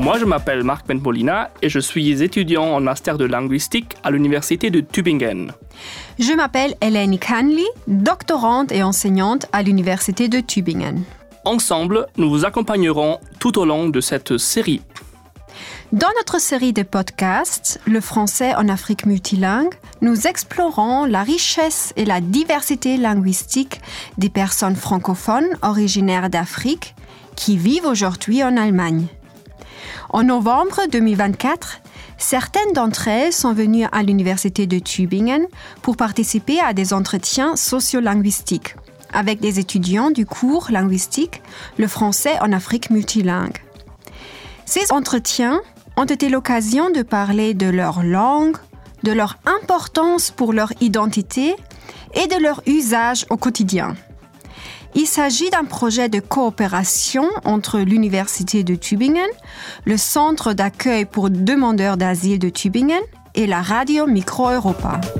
Moi, je m'appelle Marc Benpolina et je suis étudiant en master de linguistique à l'université de Tübingen. Je m'appelle Eleni Canli, doctorante et enseignante à l'université de Tübingen. Ensemble, nous vous accompagnerons tout au long de cette série. Dans notre série de podcasts, Le français en Afrique multilingue, nous explorons la richesse et la diversité linguistique des personnes francophones originaires d'Afrique qui vivent aujourd'hui en Allemagne. En novembre 2024, certaines d'entre elles sont venues à l'université de Tübingen pour participer à des entretiens sociolinguistiques avec des étudiants du cours linguistique Le français en Afrique multilingue. Ces entretiens ont été l'occasion de parler de leur langue, de leur importance pour leur identité et de leur usage au quotidien. Il s'agit d'un projet de coopération entre l'université de Tübingen, le centre d'accueil pour demandeurs d'asile de Tübingen et la radio Micro Europa.